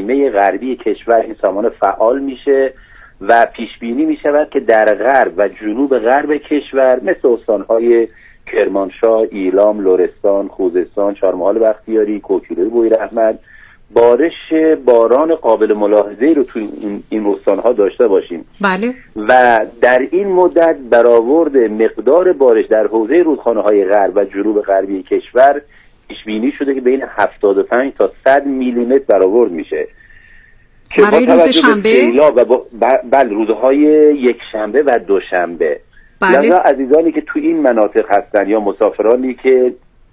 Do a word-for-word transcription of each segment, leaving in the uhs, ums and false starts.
نیمه غربی کشور این سازمان فعال میشه و پیش بینی می شود که در غرب و جنوب غرب کشور مثل استانهای کرمانشاه، ایلام، لرستان، خوزستان، چهارمحال بختیاری، کوکیلوی بویراحمد بارش باران قابل ملاحظه‌ای رو توی این, این استانها داشته باشیم. بله. و در این مدت برآورد مقدار بارش در حوزه رودخانه‌های غرب و جنوب غربی کشور پیش بینی شده که بین هفتاد و پنج تا صد میلیمتر برآورد میشه که برای روز شنبه و با بله روزهای یک شنبه و دوشنبه. بله. لذا عزیزانی که تو این مناطق هستن یا مسافرانی که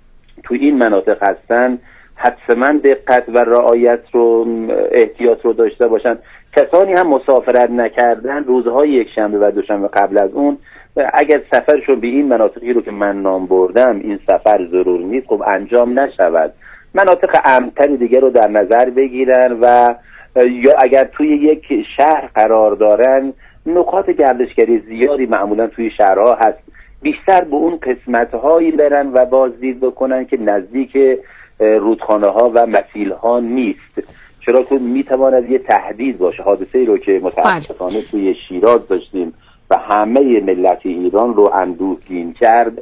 تو این مناطق هستن حتما دقت و رعایت رو احتیاط رو داشته باشن. کسانی هم مسافرت نکردن روزهای یک شنبه و دوشنبه قبل از اون اگر سفرشون به این مناطقی رو که من نام بردم این سفر ضرور نیست خب انجام نشود، مناطق امن‌تری دیگه رو در نظر بگیرن و یا اگر توی یک شهر قرار دارن نقاط گردشگری زیادی معمولا توی شهرها هست، بیشتر به اون قسمت‌هایی برن و بازدید بکنن که نزدیک رودخانه‌ها و مسیل‌ها نیست، چرا که میتواند یه تهدید باشه. حادثه‌ای رو که متاسفانه توی شیراز داشتیم و همه ملت ایران رو اندوهگین کرد،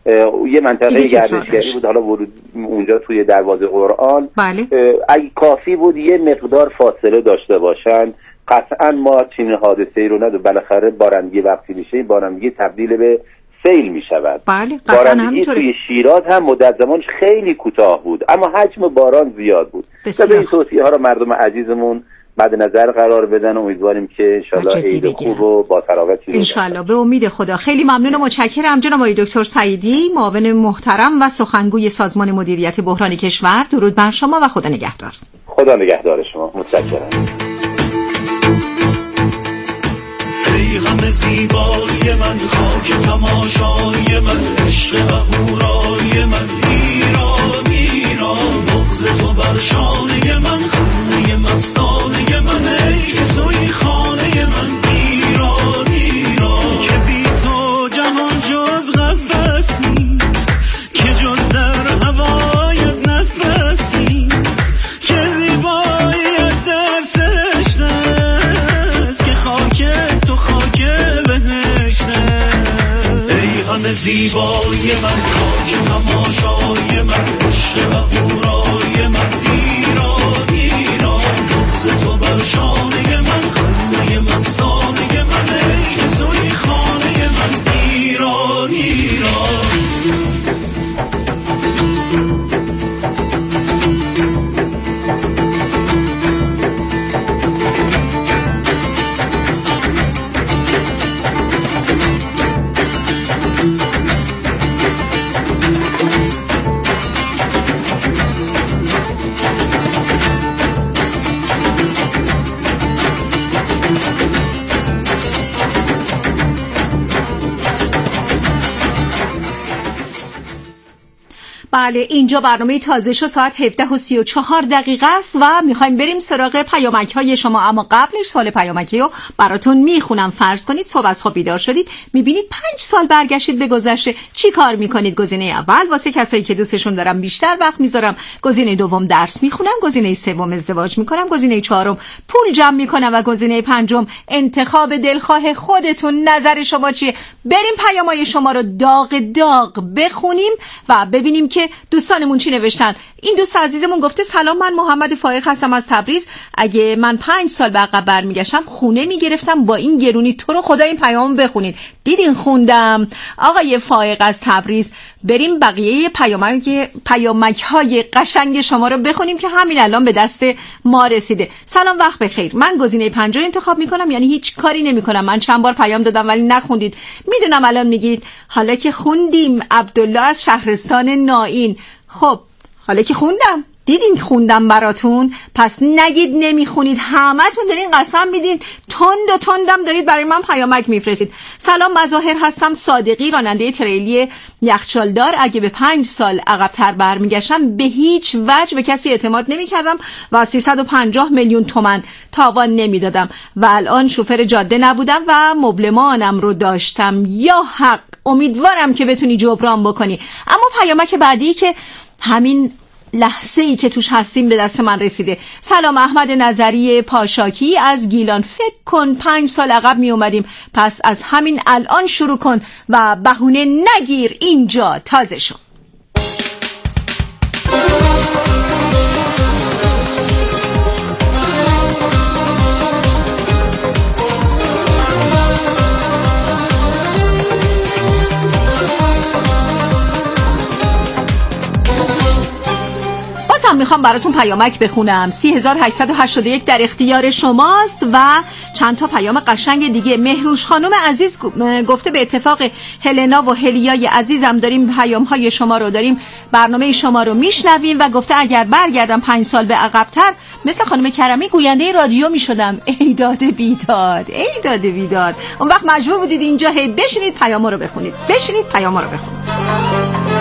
یه منطقه گردشگری بود، حالا ورود اونجا توی دروازه قرآن. بله. اگه کافی بود یه مقدار فاصله داشته باشن قطعا ما چنین حادثه‌ای رو نداریم. بالاخره بارندگی وقتی میشه این بارندگی تبدیل به سیل میشود. بله قطعا بارندگی توی شیراز هم مدت زمانش خیلی کوتاه بود اما حجم باران زیاد بود. به این توصیه ها رو مردم عزیزمون بعد نظر قرار بدن. امیدواریم که انشالله عید خوب و با تراوتی رو انشالله به امید خدا. خیلی ممنون و متشکرم جناب آقای دکتر سعیدی، معاون محترم و سخنگوی سازمان مدیریت بحران کشور. درود بر شما و خدا نگهدار. خدا نگهدار شما. متشکرم. ای همه زیبایی من، خاک تماشای من، عشق و هورای من، ایران ایران، بغض تو بر شانه من، خونه مستانه من، ای که توی خانه من، ایران ایران، که بی تو جهان جز قفس نیست، که جز در هوایت نفس نیست، که زیباییت در سرشته است، که خاک تو خاک بهشته. ای همه زیبایی من، خاک تماشای من، عشق و هورای من، ایران ایران، بغض تو بر شانه من، خنده مستانه من، ای که توی خانه من، ایران ایران. بله اینجا برنامه تازه شو ساعت هفده و سی و چهار دقیقه است و میخوایم بریم سراغ پیامک های شما، اما قبلش سوال پیامکی رو براتون میخونم. فرض کنید صبح از خواب بیدار شدید میبینید پنج سال برگشتید به گذشته، چی کار میکنید؟ گزینه اول واسه کسایی که دوستشون دارم بیشتر وقت میذارم، گزینه دوم درس میخونم، گزینه سوم ازدواج میکنم، گزینه چهارم پول جمع میکنم و گزینه پنجم انتخاب دلخواه خودتون. نظر شما چیه؟ بریم پیامای شما رو داغ داغ بخونیم و ببینیم که دوستانمون چی نوشتن. این دوست عزیزمون گفته سلام، من محمد فائق هستم از تبریز. اگه من پنج سال به عقب برمیگشتم خونه میگرفتم با این گرونی. تو رو خدا این پیامو بخونید. دیدین خوندم. آقای فائق از تبریز، بریم بقیه پیامک پیامک های قشنگ شما رو بخونیم که همین الان به دست ما رسیده. سلام وقت بخیر، من گزینه پنج رو انتخاب میکنم، یعنی هیچ کاری نمیکنم. من چند بار پیام دادم ولی نخوندید. میدونم الان میگید حالا که خوندیم. عبدالله از شهرستان نائین. خب حالا که خوندم، دیدین خوندم براتون، پس نگید نمیخونید. همتون دارین قسم میدین، تند و تندم دارید برای من پیامک میفرستید. سلام، مظاهر هستم، صادقی، راننده تریلی یخچالدار. اگه به پنج سال عقب‌تر برمیگشتم به هیچ وجه به کسی اعتماد نمیکردم و سیصد و پنجاه میلیون تومان تاوان نمیدادم و الان شوفر جاده نبودم و مبلمانم رو داشتم. یا حق، امیدوارم که بتونی جبران بکنی. اما پیامک بعدی که همین لحظه ای که توش هستیم به دست من رسیده. سلام احمد نظری پاشاکی از گیلان. فکر کن پنج سال عقب می اومدیم، پس از همین الان شروع کن و بهونه نگیر اینجا تازه شو. میخوام براتون پیامک بخونم. سی هزار و هشتصد و هشتاد و یک در اختیار شماست و چند تا پیام قشنگ دیگه. مهروش خانم عزیز گفته به اتفاق هلنا و هلیای عزیزم داریم پیام های شما رو داریم برنامه شما رو میشنویم و گفته اگر برگردم پنج سال به عقب‌تر مثل خانم کرمی گوینده رادیو میشدم. ای داد بیداد، ای داد بیداد. اون وقت مجبور بودید اینجا هی بشینید پیام رو بخونید، بشینید پیام رو بخونید.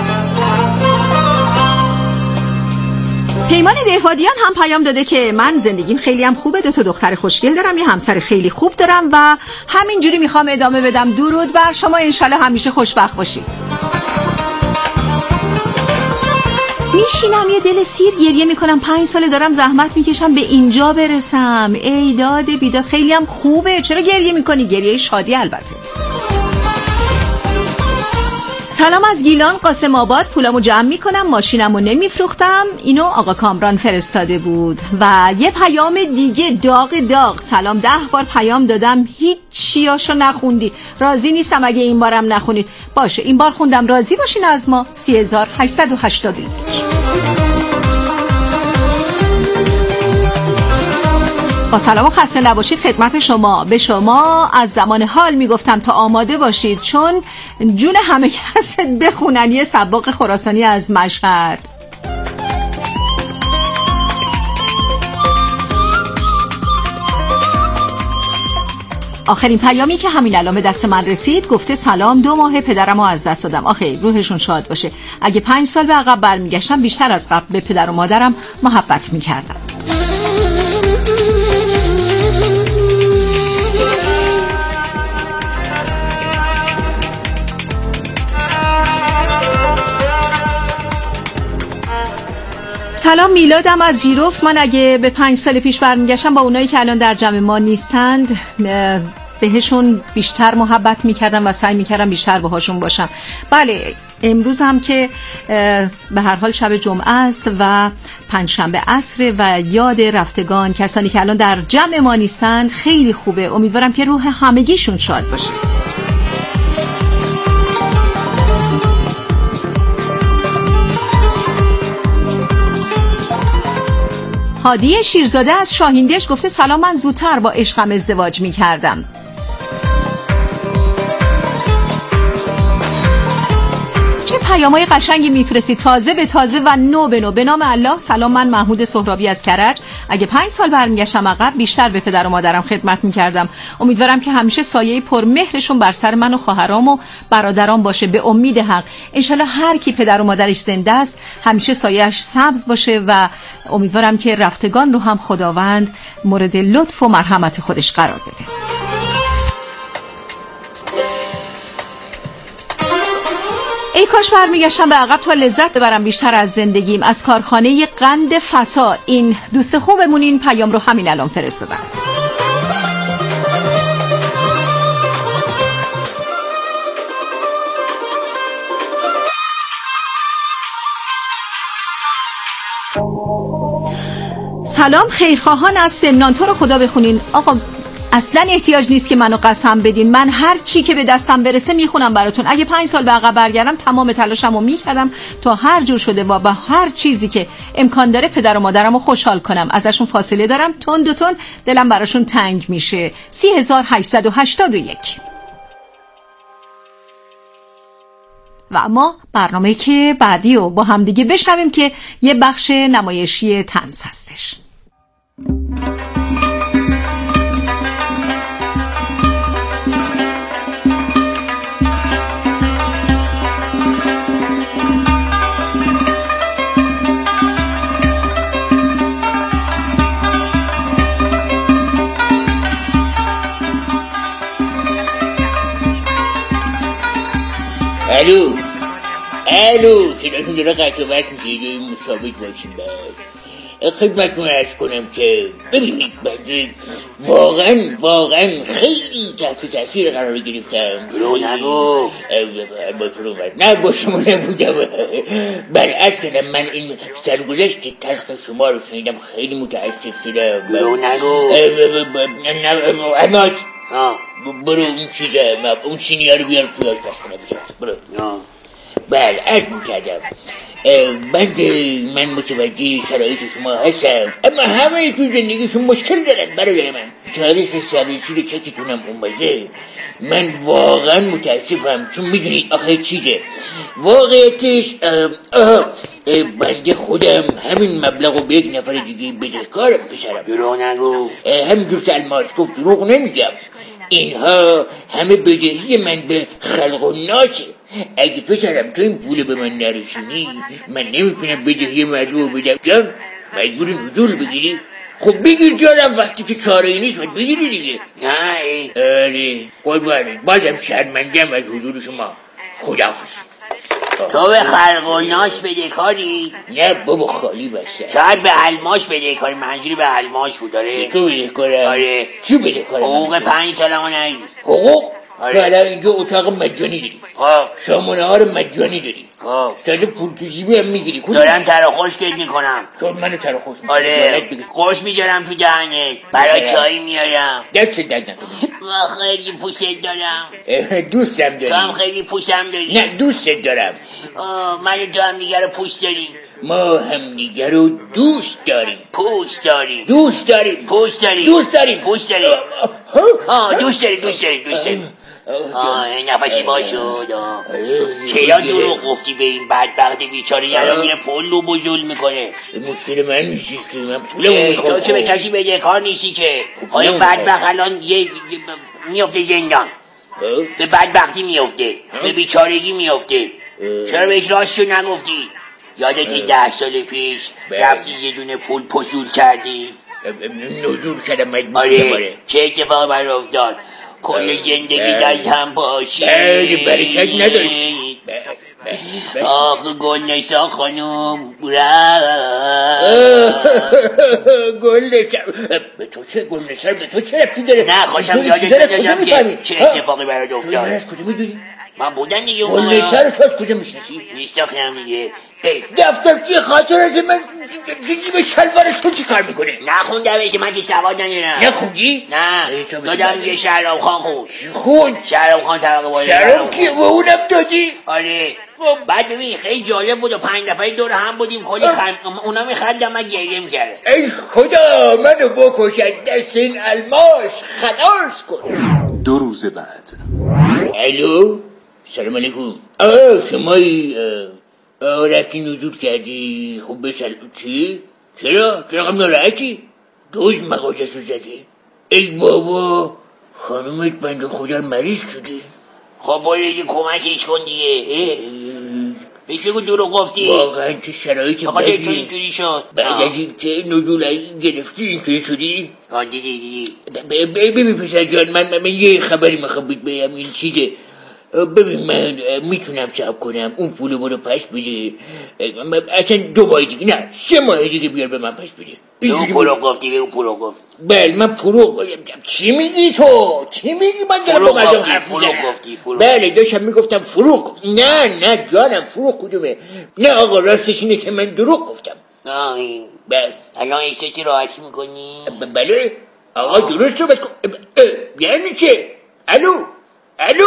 پیمان دهوادیان هم پیام داده که من زندگیم خیلی هم خوبه، دو تا دختر خوشگل دارم، یه همسر خیلی خوب دارم و همینجوری میخوام ادامه بدم. درود بر شما، انشالله همیشه خوشبخت باشید. میشینم یه دل سیر گریه میکنم، پنج ساله دارم زحمت میکشم به اینجا برسم. ای داد بیداد، خیلی هم خوبه. چرا گریه میکنی؟ گریه شادی البته. سلام از گیلان قاسم آباد. پولامو جمع میکنم، ماشینمو نمیفروختم. اینو آقا کامران فرستاده بود. و یه پیام دیگه داغ داغ. سلام، ده بار پیام دادم هیچ چیاشو نخوندی، راضی نیستم اگه این بارم نخونید. باشه این بار خوندم، راضی باشین از ما. سی هزار و هشتصد و هشتاد و یک. با سلام و خسته نباشید خدمت شما. به شما از زمان حال میگفتم تا آماده باشید، چون جون همه کست بخونن یه سباق خراسانی از مشهد. آخرین پیامی که همین الان به دست من رسید گفته سلام، دو ماه پدرمو از دست دادم. آخه روحشون شاد باشه. اگه پنج سال به عقب برمیگشتم بیشتر از قبل به پدر و مادرم محبت میکردم. سلام، میلادم از جیرفت. من اگه به پنج سال پیش برمیگشتم با اونایی که الان در جمع ما نیستند بهشون بیشتر محبت میکردم و سعی میکردم بیشتر باهاشون باشم. بله، امروز هم که به هر حال شب جمعه است و پنجشنبه عصر و یاد رفتگان، کسانی که الان در جمع ما نیستند خیلی خوبه. امیدوارم که روح همگیشون شاد باشه. هادی شیرزاده از شاهیندش گفته سلام، من زودتر با عشقم ازدواج می کردم. چه پیامای قشنگی میفرستید، تازه به تازه و نو به نو. به نام الله. سلام، من محمود سهرابی از کرج. اگه پنج سال برمیگشتم عقب بیشتر به پدر و مادرم خدمت میکردم. امیدوارم که همیشه سایه پرمهرشون بر سر من و خواهرام و برادرام باشه. به امید حق انشالله هر کی پدر و مادرش زنده است همیشه سایه‌اش سبز باشه و امیدوارم که رفتگان رو هم خداوند مورد لطف و مرحمت خودش قرار بده. ای کاش برمیگشتم به عقب تا لذت ببرم بیشتر از زندگیم. از کارخانه قند فسا. این دوست خوبمون این پیام رو همین الان فرستادن. سلام، خیرخواهان از سمنان. تو رو خدا بخونین. آقا اصلا احتیاج نیست که منو قسم بدین، من هر چی که به دستم برسه میخونم براتون. اگه پنج سال به عقب برگردم تمام تلاشمو میکردم تا هر جور شده و با هر چیزی که امکان داره پدر و مادرمو خوشحال کنم. ازشون فاصله دارم، تون دو تون دلم براشون تنگ میشه. سی هزار و هشتصد و هشتاد و یک. و اما برنامه که بعدی رو با هم دیگه بشنویم که یه بخش نمایشی طنز هستش. الو، الو صداتون داره قطع و وصل میشه، یه جایی مسابق باشیم. بعد خدمتتون عرض کنم که ببینید بنده واقعا واقعا خیلی تحت تاثیر قرار گرفتم. برو نگو. با تو نه با شما نبودم. برعکس کردم، من این سرگذشت تلخ شما رو شنیدم خیلی متاسف شدم. برو نگو. الماس برو اون چیزه اون سینیه رو بیار توی آشپزخونه بذار. برو. بله عرض میکردم بنده من متوجه شرایط شما هستم، اما همه تو زندگیشون مشکل دارن برای من. تاریخ سررسید چکتونم اومده. من واقعا متاسفم، چون میدونید آخه چیزه واقعیتش بنده خودم همین مبلغ رو به یک نفر دیگه بدهکارم پسرم. دروغ نگو. همینجور که الماس گفت دروغ نمیگم. اینها همه بدهی من به خلق و ناسه. اگه پسرم تو این پول به من نرسونی من نمیتونم بدهی مردم رو بدم. جان مجبوری نزول بگیری؟ خب بگیر جانم، وقتی که چاره نیست باید بگیری دیگه. نه آره قربانت، بازم شرمندم از حضور شما. خداحافظ. تو به خلق و ناس بده کاری؟ نه بابا خالی بسته. شاید به علماش بده کاری. منظوری به علماش بود. داره تو بده کارم؟ آره. چی بده کارم؟ حقوق پنج سالمو نگیر. حقوق؟ آره. تو الان اینجا اتاق مجانی داری، خب سامانه ها رو مجانی داری، خب تازه پول تو جیبی هم میگیری. دارم تر خشکت میکنم. تو منو تر خوش میکنی؟ آره خوش میجارم تو دهنت، برای چایی میارم. دست درد نکنی. من خیلی پوست دارم. دوستم داری؟ تو هم خیلی پوستم داری. نه دوست دارم. من و تو هم دیگر رو پوست داریم. ما هم دیگر رو دوست داریم. پوست داریم. دوست داریم. پوست داریم. دوست داریم. پوست داریم. آه دوست داریم دوست داریم دوست داریم. آه نفسی با شد. چرا دروغ گفتی به این بدبخت بیچاره؟ یعنی میره پول رو بزول میکنه. مشکل من نیستیش که من پولمو میخوام. تو چه به کسی بده کار نیستی که این بدبخت الان یه میفته زندان، به بدبختی میفته، به بیچارگی میفته. چرا بهش راستشو نگفتی؟ یادتی ده سال پیش رفتی یه دونه پول پسول کردی؟ نزول کردم مجبور آره چه اتفاق بر افتاد؟ کل زندگی در هم باشی. بله برکت نداشت. آخ گلنسا خانم گلنسا به تو چه گلنسا به تو چه ربطی داره؟ نه خوشم یادت نداشتم که چه اتفاقی برات افتاد. از کجا میدونی؟ من بودم دیگه. گلنسا رو تو از کجا میشناسی؟ میشناختم دیگه. دفترچه خاطرات من به شلوار تو چی کار میکنه؟ نخوندم که من که سواد ندارم. نخوندی؟ نه دادم یه شهرام خان خون. خون؟ شهرام خان طبقه بالا. شهرام که و اونم دادی؟ آره. بعد ببین خیلی جالب بود و پنج نفری دور هم بودیم کلی خم... اونا میخندم من گریه میکردم. ای خدا منو بکشد دست این الماس خلاص کن. دو روز بعد. الو سلام علیکم. آه شمایی آه رفتی نزول کردی؟ خب بسل چی؟ چرا؟ چرا قم ناراحتی؟ دوز مغازه رو زدی؟ ای بابا خانومت بنده خدا مریض شده. خب باید یه کمکش کن دیگه. بهش بگو دروغ گفتی. واقعا چه شرایط بدی تو اینطوری شد. بعد از این که نزول گرفتی اینطوری شدی؟ آه دیدی دیدی. ببین پسر جان من من یه خبری میخوام بگم. این چیزه ببین من میتونم صبر کنم اون پولو برو پس بده، اصلا دو ماه دیگه نه سه ماه دیگه بیار به من پس بده. اون پولو گفتی به اون پولو گفت. بله من پولو. چی میگی تو؟ چی میگی؟ من دارم با مردم حرف میزنم. بله داشتم میگفتم فروغ. نه نه جانم فروغ کدومه؟ نه آقا راستش اینه که من دروغ گفتم. آه این بله الان احساسی راحتی میکنی؟ بله آقا درست رو بکن. یعنی چه؟ الو الو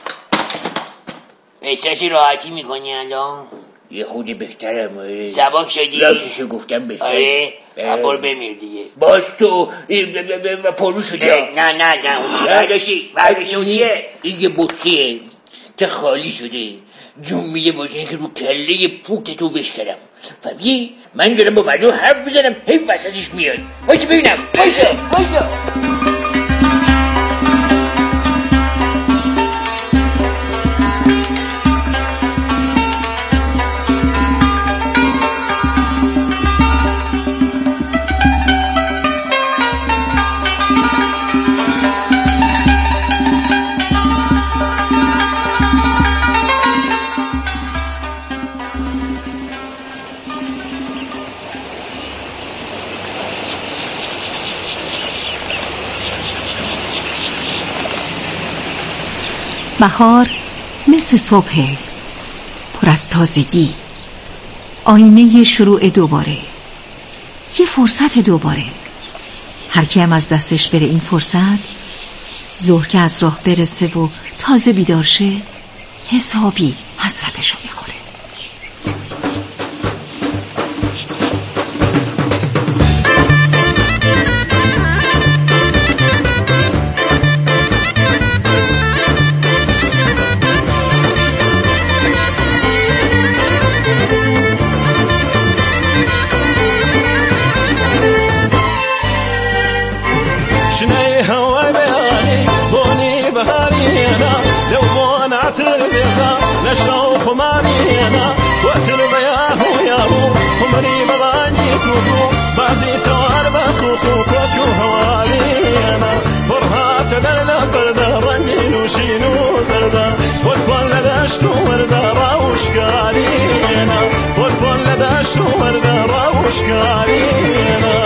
احساسی راحتی میکنی الان؟ یه خودی بهترم. آره سباک شدی؟ راستشو گفتم بهترم. آره برو بمیر دیگه. باز تو پرو شدی. نه نه نه اون چیه برداشتی برداشتی اون چیه؟ این یه بطیه که خالی شده جون میده باشه که رو کله پوک تو بشکرم. فهمی؟ من دارم با مردم حرف بزنم هی وسطش میاد. بایسا ببینم بایسا بایسا. بهار مثل صبح پر از تازگی، آینه شروع دوباره، یه فرصت دوباره. هر کی هم از دستش بره این فرصت، ظهر که از راه برسه و تازه بیدار شه، حسابی حسرتشو میخوره. نشو خمانينا وقتل بياهو ياهو خمري بباني كوكو بازي توار بكوكو كوشو هوالينا فرهات درنا بردا رنجينو شينو زردا والكل داشتو وردا راوشكارينا والكل داشتو وردا راوشكارينا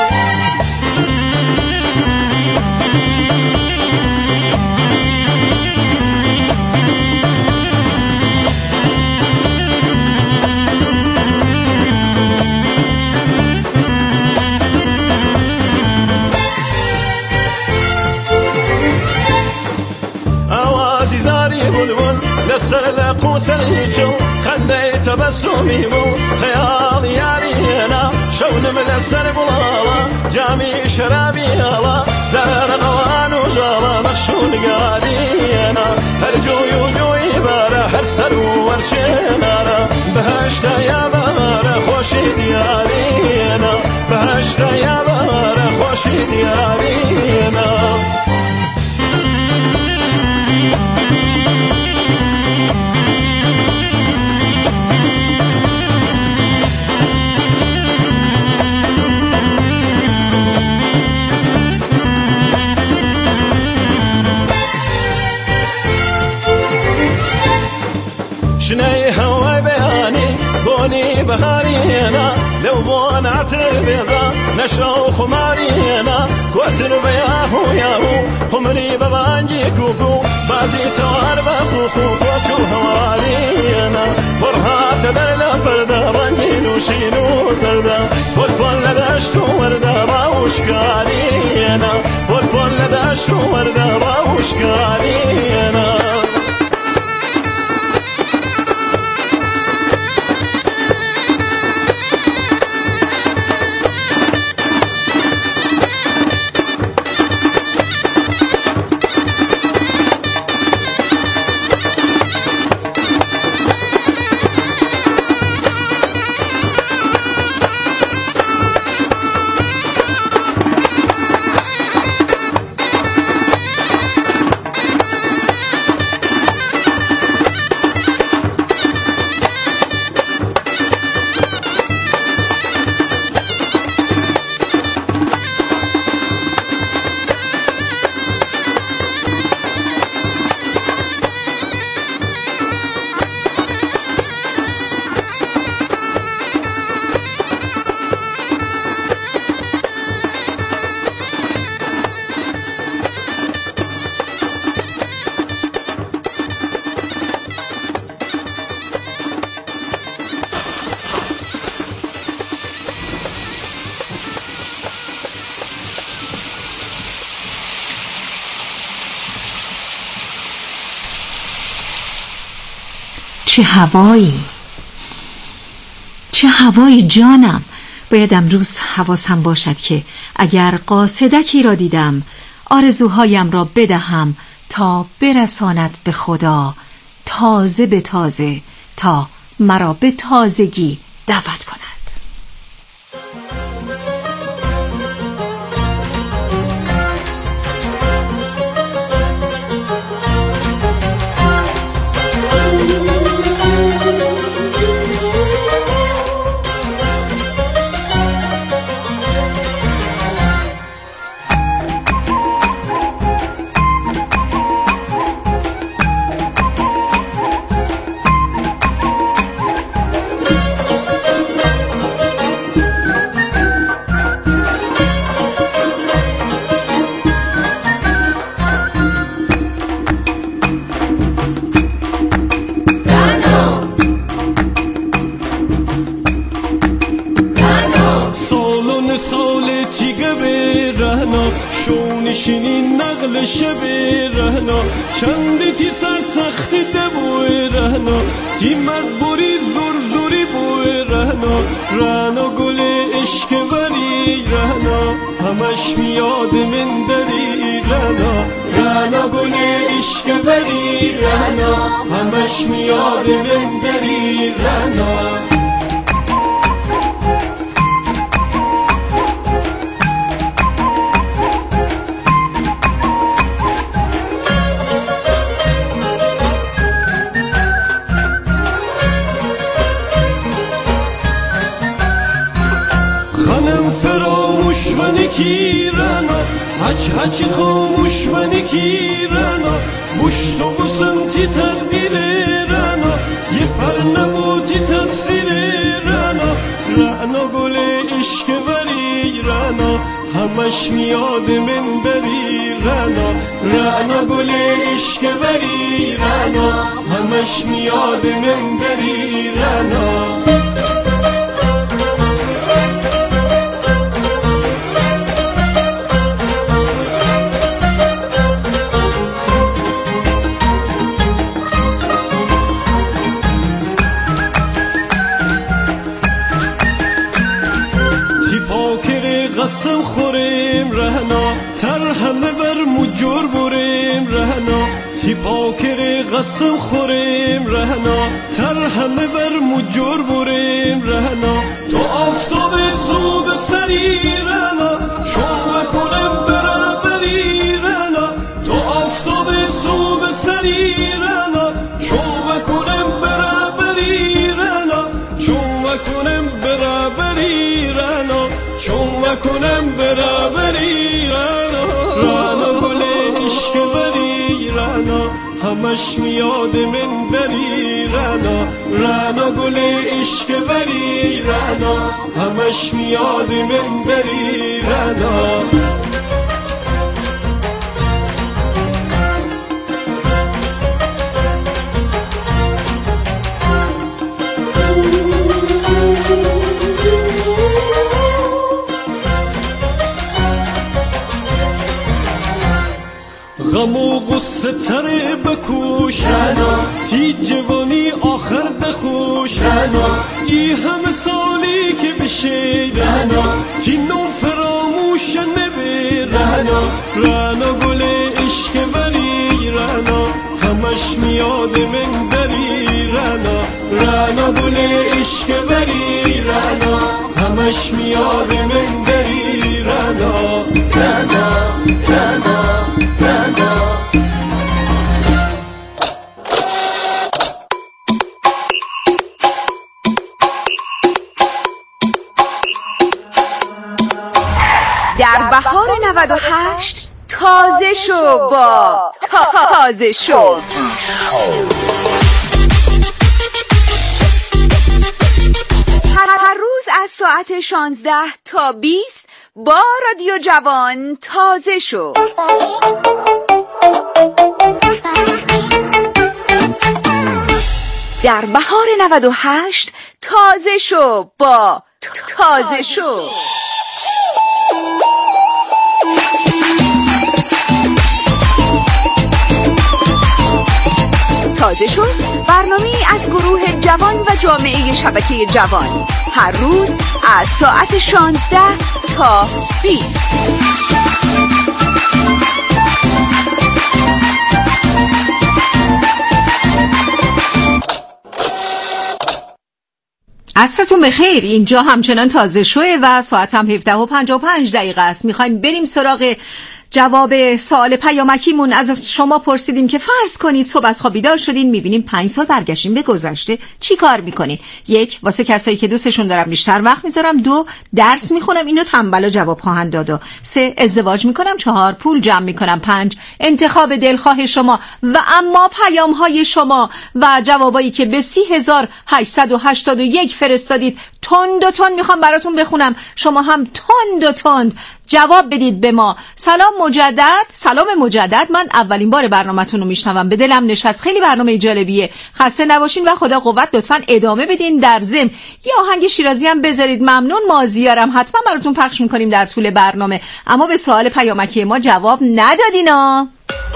لسر لقوس الهيجو خلي تبسمي مو خيال يارينا شون من السر بلالا جامي شرابي هلا دار غوان وجالا مخشون قادينا هرجو يوجوي بارا هرسر ورشينا بهشتا يا بارا خوشي ديارينا بهشتا يا بارا خوشي ديارينا شني هوا بياني بوني بهارينا لو بون عتر بيضا نشو خمارينا كوتر بياهو ياهو خمري ببانجي كوكو بازي توار بكوكو كوشو هوالينا فرهات درلا بردا رنجينو شينو زردا والكل داشتو وردا راوشكارينا والكل داشتو وردا راوشكارينا چه هوایی، چه هوایی جانم. باید امروز حواسم باشد که اگر قاصدکی را دیدم آرزوهایم را بدهم تا برساند به خدا، تازه به تازه، تا مرا به تازگی دعوت کند. رهنا شونشینی نقل شب رهنا چندی تی سرسختی دبوی رهنا تی مرد بوری زور زوری بوی رهنا رهنا گل عشق بری رهنا همش میاد من دری رهنا رهنا گل عشق بری رهنا همش میاد من دری رهنا و نکیرانا هچ هچ خاموش و نکیرانا بشت و بسنتی تقدیر رانا یه پر نبوتی تقصیر رانا رانا گل عشق بری رانا همش میاد من بری رانا رانا گل عشق بری رانا همش میاد من بری رانا قسم خوریم رهنا تر همه بر مجور بریم رهنا تی پاکر قسم خوریم رهنا تر همه بر مجور بریم رهنا تو آفتاب صبح سری رهنا چون بکنم برابری رهنا تو آفتاب صبح سری رهنا چون بکنم برابری رهنا چون بکنم برابری رهنا چون وکنم برابری رانا رانا گل عشق بری رانا همش میاد من بری رانا رانا گل عشق بری رانا همش میاد من بری رانا غم و غصه تره بکوش رانا تی جوانی آخر بخوش رانا ای همه سالی که بشه رانا تی نو فراموش نبی رانا رانا گل عشق بری رانا همش میاد من دری رانا رانا گل عشق بری رانا همش میاد من دری رانا رانا رانا رانا در بهار نود و هشت تازه شو با تازه شو هر روز از ساعت شانزده تا بیست با رادیو جوان تازه شو. در بهار نود و هشت تازه شو با تازه شو. تازه شو برنامه‌ای از گروه جوان و جامعه شبکه جوان، هر روز از ساعت شانزده تا بیست. عصرتون بخیر. اینجا همچنان تازه شوه و ساعت هم هفده و پنجاه و پنج دقیقه است. میخوایم بریم سراغ جواب سوال پیامکیمون. از شما پرسیدیم که فرض کنید صبح از خواب بیدار شدین، میبینیم پنج سال برگشتیم به گذشته، چی کار میکنین؟ یک، واسه کسایی که دوستشون دارم بیشتر وقت میذارم. دو، درس میخونم، اینو تنبلا جواب خواهند داد. سه، ازدواج میکنم. چهار، پول جمع میکنم. پنج، انتخاب دلخواه شما. و اما پیام های شما و جوابایی که به سی هزار هشتصد و هشتاد و یک فرستادید تند و تند میخوام براتون بخونم. شما هم تند و تند جواب بدید به ما. سلام مجدد. سلام مجدد. من اولین بار برنامه‌تون رو میشنوم، به دلم نشست، خیلی برنامه جالبیه. خسته نباشین و خدا قوت. لطفاً ادامه بدین. در ضمن یه آهنگ شیرازی هم بذارید. ممنون. مازیارم حتما براتون پخش میکنیم در طول برنامه. اما به سوال پیامکی ما جواب ندادینا.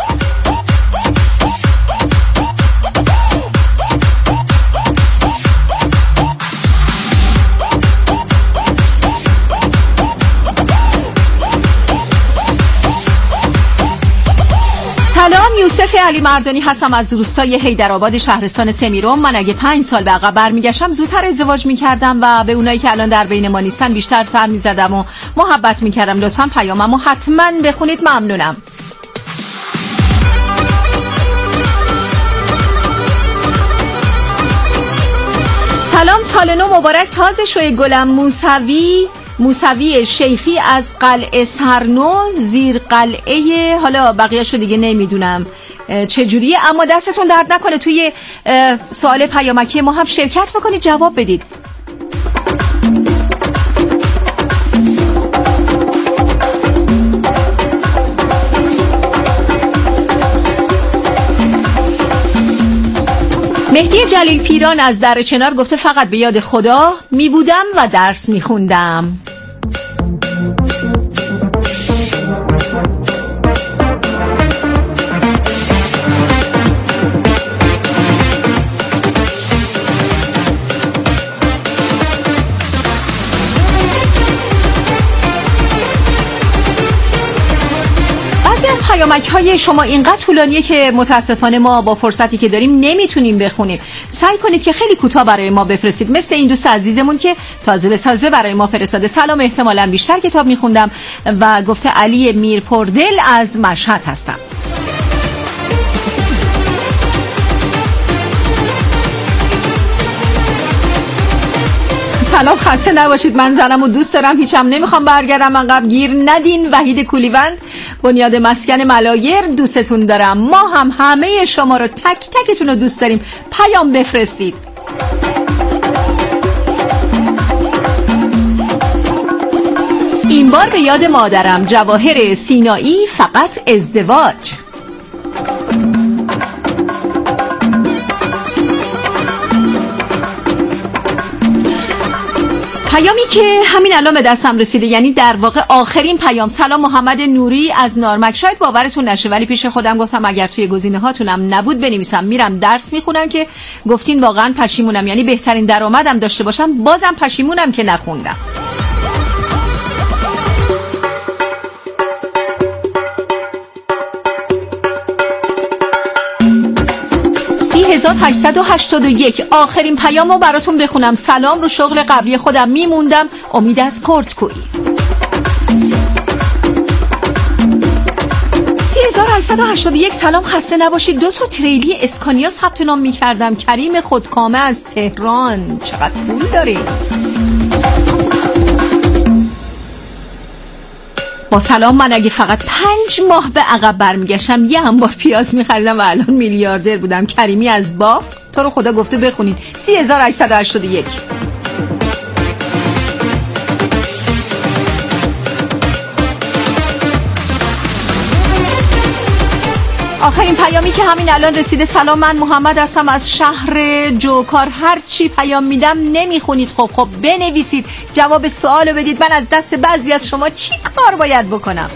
سلام، یوسف علی مردانی هستم از روستای حیدرآباد شهرستان سمیرم. من اگه پنج سال به عقب برمیگشتم زودتر ازدواج میکردم و به اونایی که الان در بین ما نیستن بیشتر سر میزدم و محبت میکردم. لطفاً پیاممو حتما بخونید. ممنونم. سلام، سال نو مبارک. تازه شوی گلم موسوی موسوی شیخی از قلعه سرنو زیر قلعه، حالا بقیه‌شو دیگه نمیدونم چجوریه، اما دستتون درد نکنه توی سوال پیامکی ما هم شرکت بکنید، جواب بدید. مهدی جلیل پیران از در چنار گفته فقط به یاد خدا می بودم و درس می خوندم. از پیامک های شما اینقدر طولانیه که متاسفانه ما با فرصتی که داریم نمیتونیم بخونیم. سعی کنید که خیلی کوتاه برای ما بفرستید، مثل این دوست عزیزمون که تازه به تازه برای ما فرستاده. سلام، احتمالاً بیشتر کتاب میخوندم و گفته علی میرپردل از مشهد هستم. سلام، خسته نباشید. من زنم و دوست دارم، هیچم نمیخوام برگردم عقب. گیر ندین. وحید کولیوند، بنیاد مسکن ملایر. دوستتون دارم. ما هم همه شما رو تک تکتون رو دوست داریم. پیام بفرستید. این بار به یاد مادرم، جواهر سینایی، فقط ازدواج. پیامی که همین الان به دستم رسیده، یعنی در واقع آخرین پیام. سلام، محمد نوری از نارمک. شاید باورتون نشه ولی پیش خودم گفتم اگر توی گزینه هاتونم نبود بنویسم. میرم درس میخونم که گفتین واقعا پشیمونم، یعنی بهترین درآمدم داشته باشم بازم پشیمونم که نخوندم. هزار و هشتصد و هشتاد و یک آخرین پیامو براتون بخونم. سلام، رو شغل قبلی خودم میموندم. امید از کردکویی. سی هزار و هشتصد و هشتاد و یک سلام، خسته نباشید. دو تا تریلی اسکانیا ثبت نام میکردم. کریم خودکامه از تهران. چقدر پول داریم؟ با سلام، من اگه فقط پنج ماه به عقب برمیگشتم یه انبار پیاز میخریدم و الان میلیاردر بودم. کریمی از باف. تو رو خدا گفته بخونید. سی هزار و هشتصد و هشتاد و یک. آخرین پیامی که همین الان رسیده. سلام، من محمد هستم از شهر جوکار. هر چی پیام میدم نمیخونید. خب خب بنویسید، جواب سوالو بدید. من از دست بعضی از شما چی کار باید بکنم؟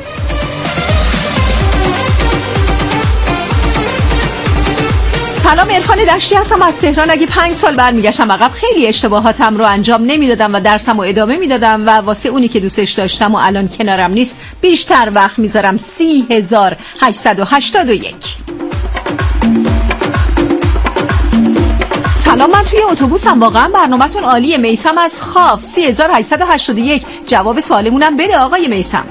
سلام، عرفان دشتی هستم از تهران. اگه پنج سال برمیگشتم عقب خیلی اشتباهاتم رو انجام نمیدادم و درسم رو ادامه میدادم و واسه اونی که دوستش داشتم و الان کنارم نیست بیشتر وقت میذارم. سی هزار و هشتصد و هشتاد و یک. سلام، من توی اتوبوسم. واقعا برنامه‌تون عالیه. میثم از خاف. سی هزار و هشتصد و هشتاد و یک. جواب سوالمونم بده آقای میثم.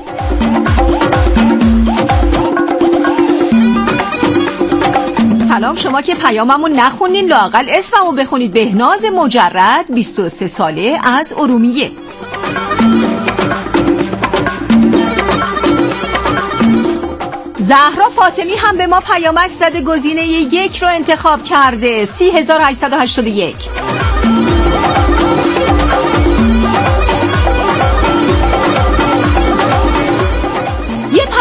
سلام، شما که پیاممو نخونین لااقل اسممو بخونید. بهناز مجرد، بیست و سه ساله، از ارومیه. زهرا فاطمی هم به ما پیامک زده، گزینه یک رو انتخاب کرده. سی هزار و هشتصد و هشتاد و یک.